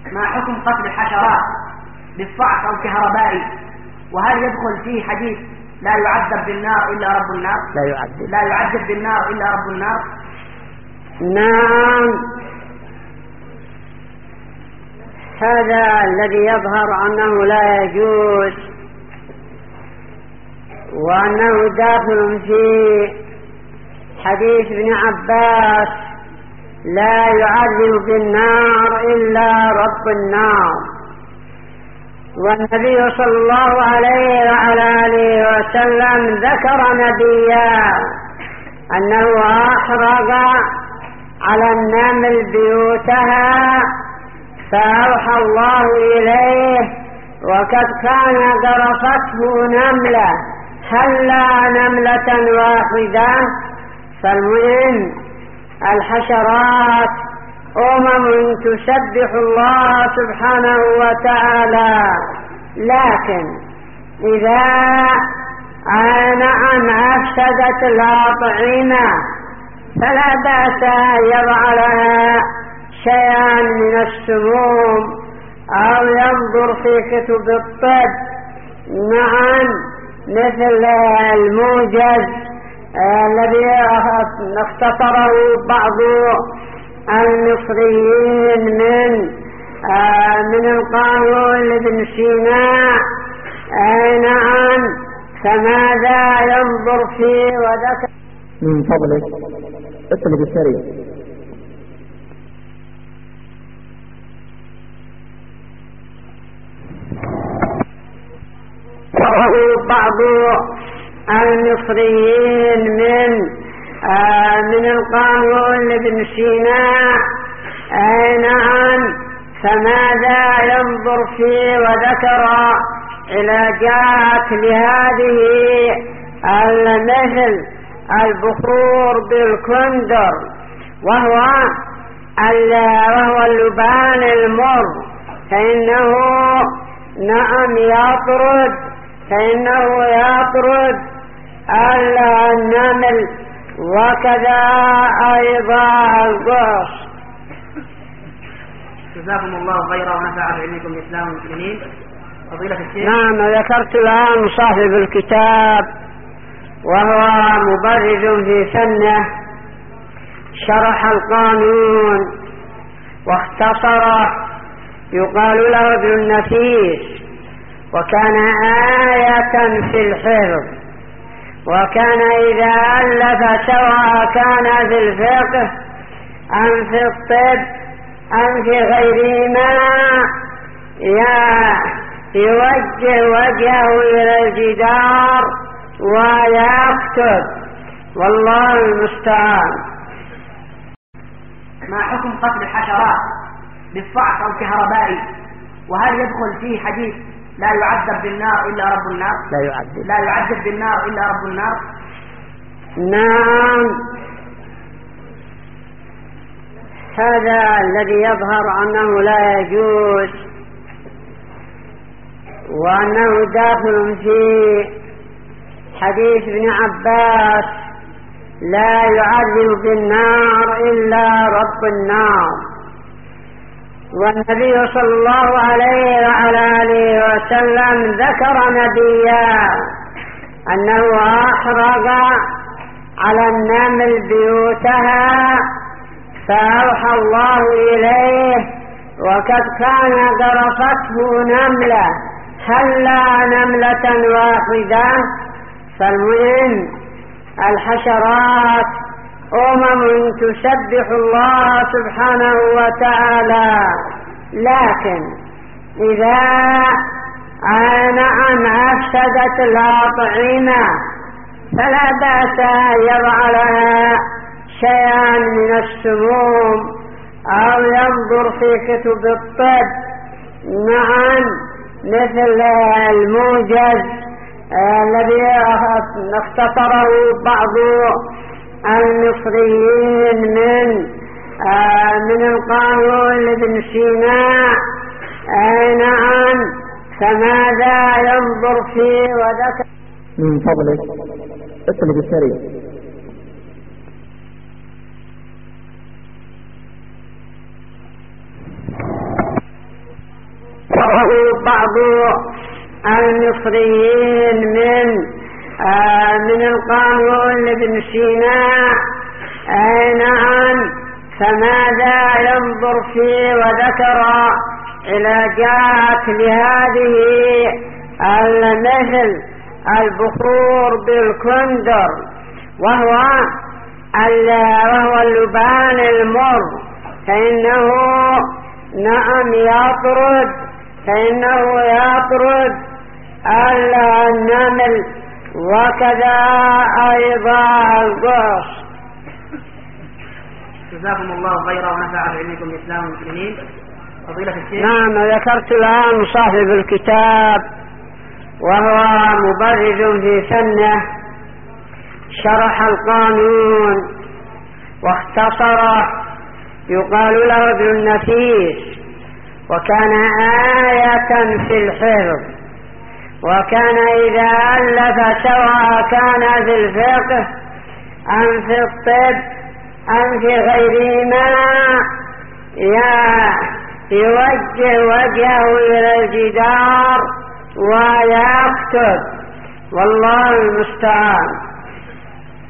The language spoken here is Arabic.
ما حكم قتل الحشرات بالصعق أو كهربائي؟ وهل يدخل فيه حديث لا يعذب بالنار إلا رب النار؟ لا يعذب بالنار إلا رب النار. نعم، هذا الذي يظهر أنه لا يجوز وأنه داخل في حديث ابن عباس لا يعذب بالنار إلا رب النار. والنبي صلى الله عليه وعلى آله وسلم ذكر نبيا أنه أحرق على النمل بيوتها فأوحى الله إليه وقد كان غرفته نملة هلا نملة واحدة. فالمهم الحشرات تسبح الله سبحانه وتعالى، لكن إذا نعم أفسدت الأطعمة فلا بأس أن يضع لها شيئا من السموم أو ينظر في كتب الطب معا مثل الموجز الذي اختصره بعض المصريين من القانون لابن سينا. نعم، فماذا ينظر فيه وذكر. من فضلك اطلب السريع. بعض المصريين من القانون لابن سينا. نعم، فماذا ينظر فيه وذكر علاجات لهذه المثل البخور بالكندر وهو اللبان المر، فإنه نعم يطرد النمل وكذا أيضا القرص. جزاكم الله خيرا ونفع بعلمكم الإسلام والمسلمين. فضيلة الشيخ. نعم، ذكرت الآن صاحب الكتاب وهو مبرز في فنه شرح القانون واختصره، يقال له ابن النفيس، وكان آية في الحفظ، وكان إذا ألف سواء كان في الفقه أم في الطب أم في غيرهما يوجه وجهه إلى الجدار ويكتب، والله المستعان. ما حكم قتل الحشرات بالصعق أو كهربائي؟ وهل يدخل فيه حديث لا يعذب بالنار إلا رب النار؟ لا يعذب بالنار إلا رب النار. نعم، هذا الذي يظهر أنه لا يجوز وأنه داخل في حديث ابن عباس لا يعذب بالنار إلا رب النار. والنبي صلى الله عليه وعلى آله وسلم ذكر نبيا أنه أحرق على النمل بيوتها فأوحى الله إليه وقد كان غرفته نملة هلا نملة واحدة. فالمهم الحشرات تسبح الله سبحانه وتعالى، لكن إذا نعم أفسدت الأطعمة فلا بأس أن يضع لها شيئا من السموم أو ينظر في كتب الطب معا مثل الموجز الذي اختصره بعض المصريين من القانون لابن سينا. نعم، فماذا ينظر فيه وذكر. من فضلك اطلب السريع. ذكره بعض المصريين من القانون لابن سينا. نعم، فماذا ينظر فيه؟ وذكر علاجات لهذه مثل البخور بالكندر، وهو اللبان المر، فإنه نعم يطرد النمل، وكذا أيضا القرص. جزاكم الله خيرا ونفع بعلمكم الإسلام والمسلمين. فضيلة الشيخ. نعم، ذكرت الآن صاحب الكتاب وهو مبرد في فنه، شرح القانون واختصره، يقال له ابن النفيس، وكان آية في الحفظ، وكان إذا ألف سواء كان في الفقه أم في الطب أم في غيرهما يوجه وجهه إلى الجدار ويكتب، والله المستعان.